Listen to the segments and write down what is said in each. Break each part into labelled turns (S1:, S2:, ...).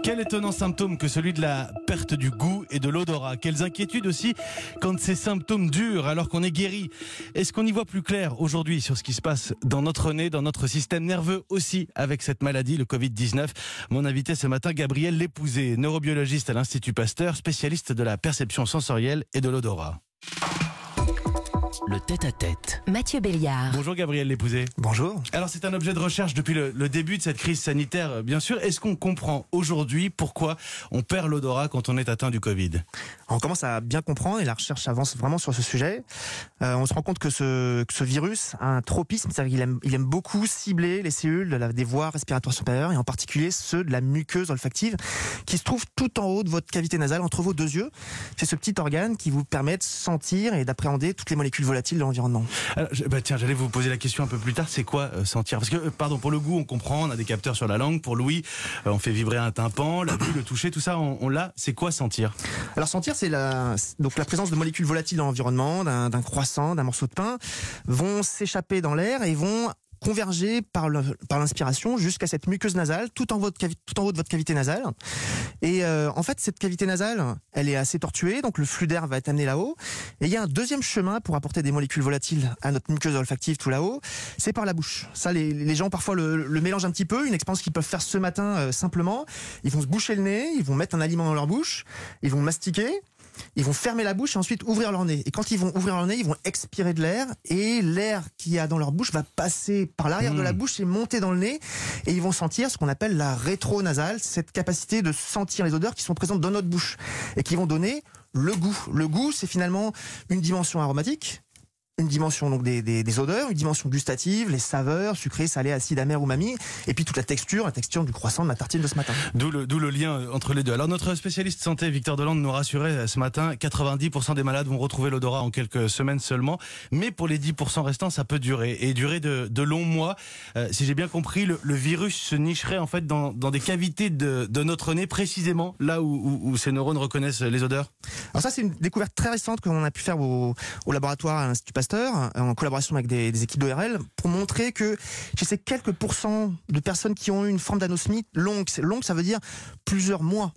S1: Quel étonnant symptôme que celui de la perte du goût et de l'odorat. Quelles inquiétudes aussi quand ces symptômes durent alors qu'on est guéri. Est-ce qu'on y voit plus clair aujourd'hui sur ce qui se passe dans notre nez, dans notre système nerveux aussi avec cette maladie, le Covid-19? Mon invité ce matin, Gabriel Lépouzé, neurobiologiste à l'Institut Pasteur, spécialiste de la perception sensorielle et de l'odorat.
S2: Le tête-à-tête.
S3: Mathieu Béliard.
S1: Bonjour Gabriel Lépouzé.
S4: Bonjour.
S1: Alors c'est un objet de recherche depuis le début de cette crise sanitaire, bien sûr. Est-ce qu'on comprend aujourd'hui pourquoi on perd l'odorat quand on est atteint du Covid?
S4: On commence à bien comprendre et la recherche avance vraiment sur ce sujet. On se rend compte que ce virus a un tropisme, c'est-à-dire qu'il aime beaucoup cibler les cellules des voies respiratoires supérieures et en particulier ceux de la muqueuse olfactive qui se trouve tout en haut de votre cavité nasale, entre vos deux yeux. C'est ce petit organe qui vous permet de sentir et d'appréhender toutes les molécules volatiles de l'environnement.
S1: Alors, tiens, j'allais vous poser la question un peu plus tard, c'est quoi sentir? Parce que, pardon, pour le goût, on comprend, on a des capteurs sur la langue. Pour l'ouïe, on fait vibrer un tympan, la vue, le toucher, tout ça, on l'a. C'est quoi sentir?
S4: Alors sentir, c'est la présence de molécules volatiles dans l'environnement, d'un croissant, d'un morceau de pain, vont s'échapper dans l'air et vont converger par l'inspiration jusqu'à cette muqueuse nasale, tout en haut de votre cavité nasale. Et en fait, cette cavité nasale, elle est assez tortuée, donc le flux d'air va être amené là-haut. Et il y a un deuxième chemin pour apporter des molécules volatiles à notre muqueuse olfactive tout là-haut, c'est par la bouche. Ça, les gens parfois le mélangent un petit peu, une expérience qu'ils peuvent faire ce matin simplement. Ils vont se boucher le nez, ils vont mettre un aliment dans leur bouche, ils vont mastiquer. Ils vont fermer la bouche et ensuite ouvrir leur nez. Et quand ils vont ouvrir leur nez, ils vont expirer de l'air. Et l'air qu'il y a dans leur bouche va passer par l'arrière de la bouche et monter dans le nez. Et ils vont sentir ce qu'on appelle la rétronasale, cette capacité de sentir les odeurs qui sont présentes dans notre bouche et qui vont donner le goût. Le goût, c'est finalement une dimension aromatique, une dimension donc des odeurs, une dimension gustative, les saveurs, sucrées, salées, acides, amères, umami, et puis toute la texture du croissant de ma tartine de ce matin.
S1: D'où le lien entre les deux. Alors notre spécialiste santé, Victor Delande, nous rassurait ce matin, 90% des malades vont retrouver l'odorat en quelques semaines seulement, mais pour les 10% restants, ça peut durer, et durer de longs mois. Si j'ai bien compris, le virus se nicherait en fait dans des cavités de notre nez, précisément là où ces neurones reconnaissent les odeurs.
S4: Alors ça, c'est une découverte très récente qu'on a pu faire au laboratoire à l'Institut Pasteur, en collaboration avec des équipes d'ORL, pour montrer que chez ces quelques pourcents de personnes qui ont eu une forme d'anosmie longue, ça veut dire plusieurs mois,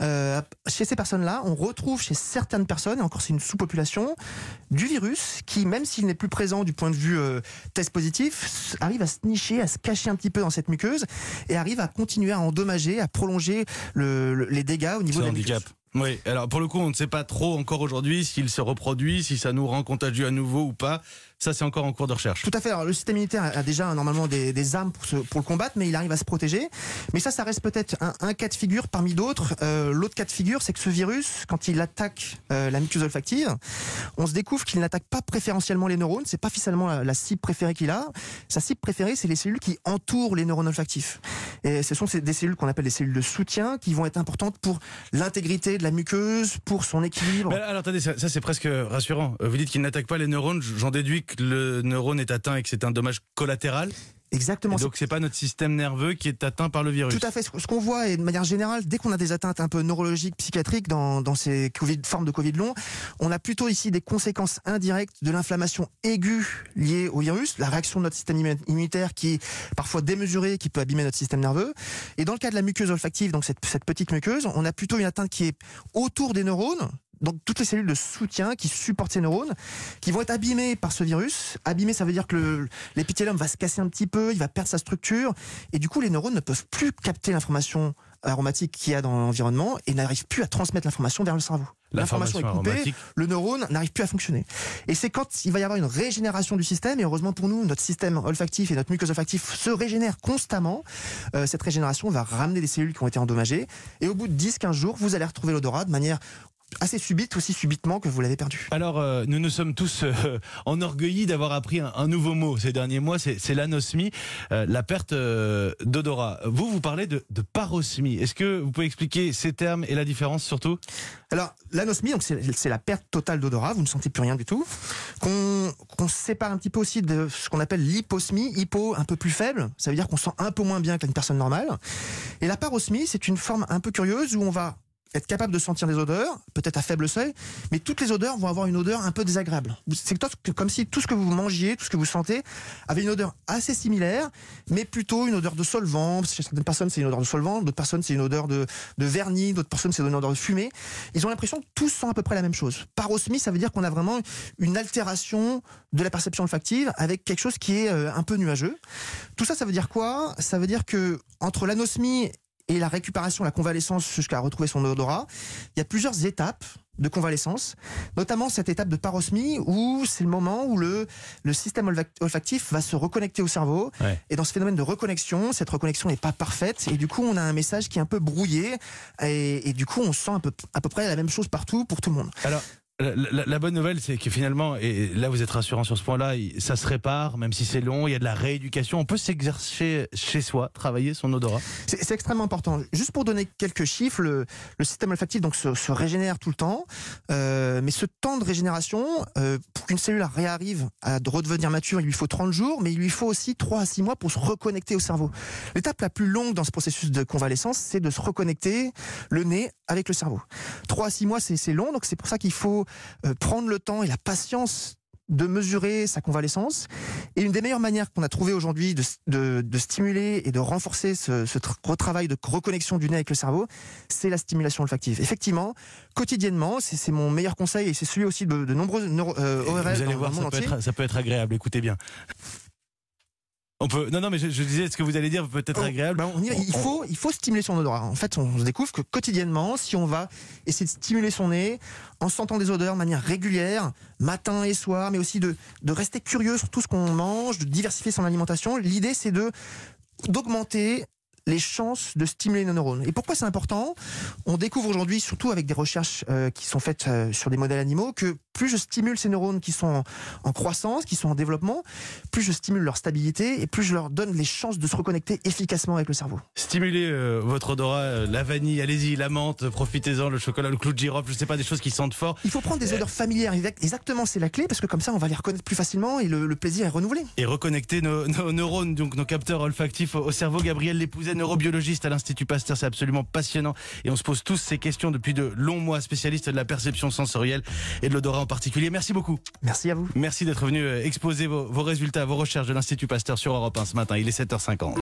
S4: chez ces personnes-là, on retrouve chez certaines personnes, et encore c'est une sous-population, du virus qui, même s'il n'est plus présent du point de vue test positif, arrive à se nicher, à se cacher un petit peu dans cette muqueuse et arrive à continuer à endommager, à prolonger les dégâts au niveau de la muqueuse.
S1: Oui, alors pour le coup, on ne sait pas trop encore aujourd'hui s'il se reproduit, si ça nous rend contagieux à nouveau ou pas. Ça, c'est encore en cours de recherche.
S4: Tout à fait. Alors, le système immunitaire a déjà normalement des armes pour le combattre, mais il arrive à se protéger. Mais ça reste peut-être un cas de figure parmi d'autres. L'autre cas de figure, c'est que ce virus, quand il attaque la muqueuse olfactive, on se découvre qu'il n'attaque pas préférentiellement les neurones. C'est pas finalement la cible préférée qu'il a. Sa cible préférée, c'est les cellules qui entourent les neurones olfactifs. Et ce sont des cellules qu'on appelle des cellules de soutien qui vont être importantes pour l'intégrité de la muqueuse, pour son équilibre.
S1: Mais alors attendez, ça c'est presque rassurant. Vous dites qu'il n'attaque pas les neurones, j'en déduis que le neurone est atteint et que c'est un dommage collatéral.
S4: Exactement.
S1: Et donc c'est pas notre système nerveux qui est atteint par le virus.
S4: Tout à fait. Ce qu'on voit, et de manière générale, dès qu'on a des atteintes un peu neurologiques, psychiatriques dans ces formes de Covid long, on a plutôt ici des conséquences indirectes de l'inflammation aiguë liée au virus, la réaction de notre système immunitaire qui est parfois démesurée, qui peut abîmer notre système nerveux. Et dans le cas de la muqueuse olfactive, donc cette petite muqueuse, on a plutôt une atteinte qui est autour des neurones. Donc toutes les cellules de soutien qui supportent ces neurones, qui vont être abîmées par ce virus. Abîmées, ça veut dire que l'épithélium va se casser un petit peu, il va perdre sa structure, et du coup les neurones ne peuvent plus capter l'information aromatique qu'il y a dans l'environnement et n'arrivent plus à transmettre l'information vers le cerveau. L'information est coupée, aromatique. Le neurone n'arrive plus à fonctionner. Et c'est quand il va y avoir une régénération du système, et heureusement pour nous, notre système olfactif et notre muqueuse olfactive se régénèrent constamment. Cette régénération va ramener des cellules qui ont été endommagées, et au bout de 10-15 jours, vous allez retrouver l'odorat de manière assez subite, aussi subitement que vous l'avez perdu.
S1: Alors, nous nous sommes tous enorgueillis d'avoir appris un nouveau mot ces derniers mois, c'est l'anosmie, la perte d'odorat. Vous parlez de parosmie. Est-ce que vous pouvez expliquer ces termes et la différence surtout?
S4: Alors, l'anosmie, donc c'est la perte totale d'odorat, vous ne sentez plus rien du tout, qu'on sépare un petit peu aussi de ce qu'on appelle l'hyposmie, hypo un peu plus faible, ça veut dire qu'on sent un peu moins bien qu'une personne normale. Et la parosmie, c'est une forme un peu curieuse où on va être capable de sentir des odeurs, peut-être à faible seuil, mais toutes les odeurs vont avoir une odeur un peu désagréable. C'est comme si tout ce que vous mangiez, tout ce que vous sentez, avait une odeur assez similaire, mais plutôt une odeur de solvant. Chez certaines personnes, c'est une odeur de solvant, d'autres personnes, c'est une odeur de vernis, d'autres personnes, c'est une odeur de fumée. Ils ont l'impression que tous sentent à peu près la même chose. Parosmie, ça veut dire qu'on a vraiment une altération de la perception olfactive avec quelque chose qui est un peu nuageux. Tout ça, ça veut dire quoi? Ça veut dire que entre l'anosmie et la récupération, la convalescence jusqu'à retrouver son odorat, il y a plusieurs étapes de convalescence, notamment cette étape de parosmie où c'est le moment où le système olfactif va se reconnecter au cerveau. Ouais. Et dans ce phénomène de reconnexion, cette reconnexion n'est pas parfaite et du coup on a un message qui est un peu brouillé et du coup on sent à peu près la même chose partout pour tout le monde.
S1: Alors, la bonne nouvelle, c'est que finalement, et là vous êtes rassurant sur ce point-là, ça se répare, même si c'est long, il y a de la rééducation, on peut s'exercer chez soi, travailler son odorat.
S4: C'est extrêmement important. Juste pour donner quelques chiffres, le système olfactif donc, se régénère tout le temps, mais ce temps de régénération, pour qu'une cellule réarrive à redevenir mature, il lui faut 30 jours, mais il lui faut aussi 3 à 6 mois pour se reconnecter au cerveau. L'étape la plus longue dans ce processus de convalescence, c'est de se reconnecter le nez avec le cerveau. 3 à 6 mois, c'est long, donc c'est pour ça qu'il faut prendre le temps et la patience de mesurer sa convalescence. Et une des meilleures manières qu'on a trouvé aujourd'hui de stimuler et de renforcer ce retravail de reconnexion du nez avec le cerveau, c'est la stimulation olfactive. Effectivement, quotidiennement, c'est mon meilleur conseil et c'est celui aussi de nombreux ORL
S1: vous allez voir, ça peut être agréable, écoutez bien. On peut... Non, mais je disais, ce que vous allez dire peut être agréable.
S4: Il faut stimuler son odorat. En fait, on se découvre que quotidiennement, si on va essayer de stimuler son nez en sentant des odeurs de manière régulière, matin et soir, mais aussi de rester curieux sur tout ce qu'on mange, de diversifier son alimentation, l'idée c'est d'augmenter les chances de stimuler nos neurones. Et pourquoi c'est important? On découvre aujourd'hui, surtout avec des recherches qui sont faites sur des modèles animaux, que plus je stimule ces neurones qui sont en croissance, qui sont en développement, plus je stimule leur stabilité et plus je leur donne les chances de se reconnecter efficacement avec le cerveau.
S1: Stimulez votre odorat, la vanille, allez-y, la menthe, profitez-en, le chocolat, le clou de girofle, je sais pas, des choses qui sentent fort.
S4: Il faut prendre des odeurs familières, exactement, c'est la clé, parce que comme ça on va les reconnaître plus facilement et le plaisir est renouvelé.
S1: Et reconnecter nos neurones, donc nos capteurs olfactifs au cerveau. Gabriel Lépouzet, neurobiologiste à l'Institut Pasteur, c'est absolument passionnant et on se pose tous ces questions depuis de longs mois, spécialiste de la perception sensorielle et de l'odorat en particulier. Merci beaucoup.
S4: Merci à vous.
S1: Merci d'être venu exposer vos résultats, vos recherches de l'Institut Pasteur sur Europe 1 ce matin. Il est 7h50.